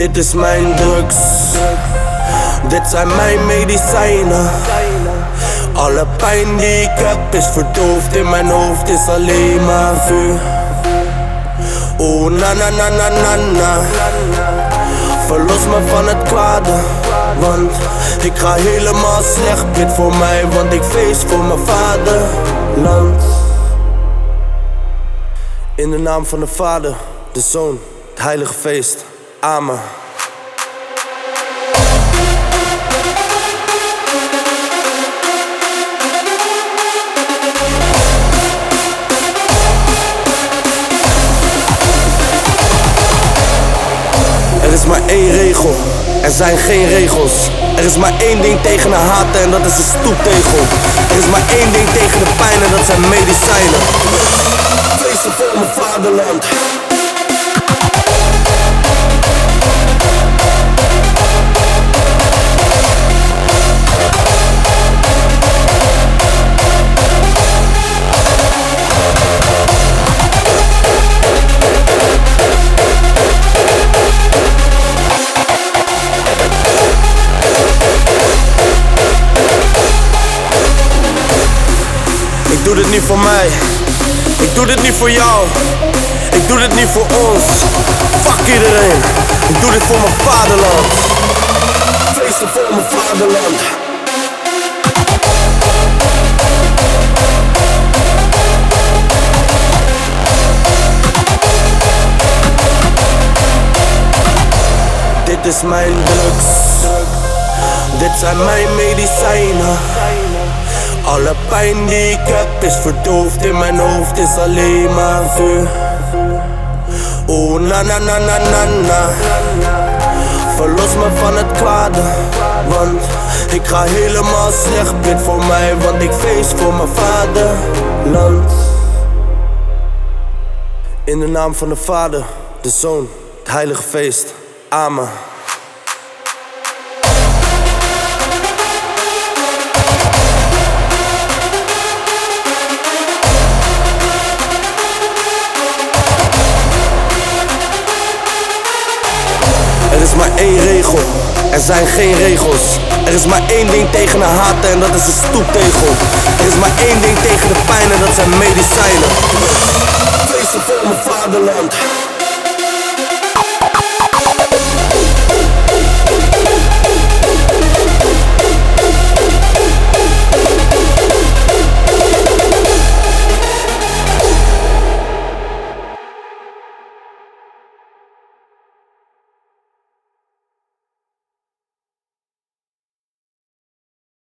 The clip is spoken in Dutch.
Dit is mijn drugs, dit zijn mijn medicijnen. Alle pijn die ik heb is verdoofd, in mijn hoofd is alleen maar vuur. Oh na na na na na na. Verlos me van het kwade, want ik ga helemaal slecht. Bid voor mij, want ik feest voor mijn vaderland. In de naam van de Vader, de Zoon, het heilige feest. Amen. Er is maar één regel, er zijn geen regels. Er is maar één ding tegen de haten en dat is de stoeptegel. Er is maar één ding tegen de pijn en dat zijn medicijnen. Feesten voor mijn vaderland. Ik doe dit niet voor mij, ik doe dit niet voor jou, ik doe dit niet voor ons. Fuck iedereen, ik doe dit voor mijn vaderland. Feesten voor mijn vaderland. Dit is mijn drugs, dit zijn mijn medicijnen. Alle pijn die ik heb is verdoofd, in mijn hoofd is alleen maar vuur. Oh na na na na na na. Verlos me van het kwade, want ik ga helemaal slecht. Bid voor mij, want ik feest voor mijn vaderland. In de naam van de Vader, de Zoon, het heilige feest. Amen. Er is maar één regel, er zijn geen regels. Er is maar één ding tegen de haten en dat is de stoeptegel. Er is maar één ding tegen de pijn en dat zijn medicijnen. Feesten voor mijn vaderland.